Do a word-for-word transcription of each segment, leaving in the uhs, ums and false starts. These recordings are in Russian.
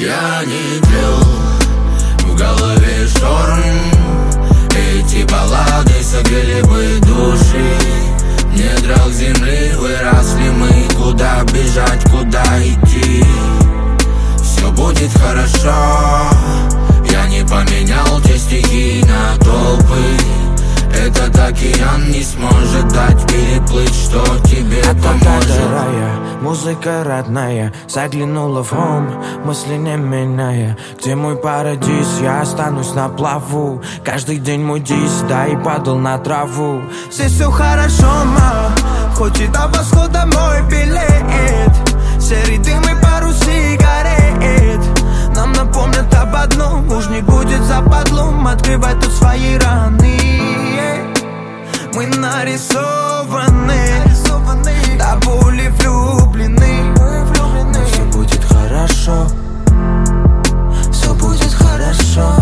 Я не пил, в голове шторм. Эти баллады согрели бы души. В недрах земли выросли мы. Куда бежать, куда идти? Все будет хорошо. Я не поменял те стихи на толпы. Этот океан не сможет дать переплыть, что тебе поможет. Музыка родная заглянула в хом, мысли не меняя. Где мой парадиз, я останусь на плаву. Каждый день мой дис, да и падал на траву. Здесь все хорошо, ма, хоть и до восхода мой билет. Серый дым и пару сигарет нам напомнят об одном: уж не будет западлом открывать тут свои раны. Мы нарисованы, до боли влюблены. Но все будет хорошо, все будет хорошо.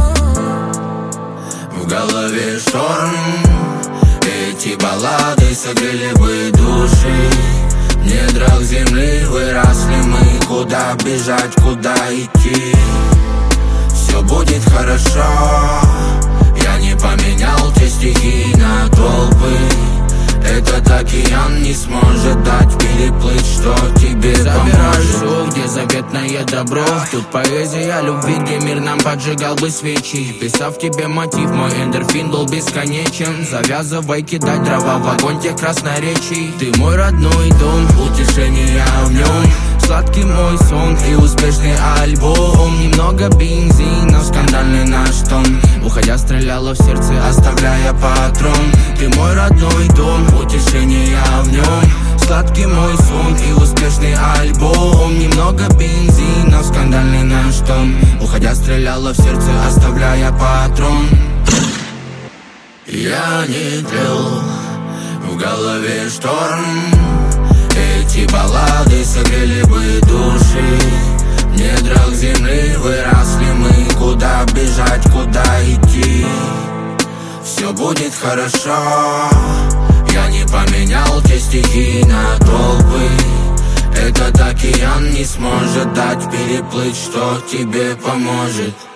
В голове шторм. Эти баллады согрели бы души. В недрах земли выросли мы. Куда бежать, куда идти? Все будет хорошо. Я не поменял те стихи на толпы. Этот океан не сможет дать переплыть, что тебе поможет. Забираю, где заветное добро. Тут поэзия любви, где мир нам поджигал бы свечи. Писав тебе мотив, мой эндорфин был бесконечен. Завязывай кидать дрова в огонь тех красноречий. Ты мой родной дом, утешение в нем. Сладкий мой сон и успешный альбом. Немного бензина, скандальный наш тон. Уходя стреляла в сердце, оставляя патрон. Ты мой родной дом, утешение в нем. Сладкий мой сон и успешный альбом. Немного бензина, скандальный наш тон. Уходя стреляла в сердце, оставляя патрон. Я не пил, в голове шторм. Эти баллады согрели бы души. В недрах земли выросли мы. Куда бежать, куда идти? Все будет хорошо. Я не поменял те стихи на толпы. Этот океан не сможет дать переплыть, что тебе поможет.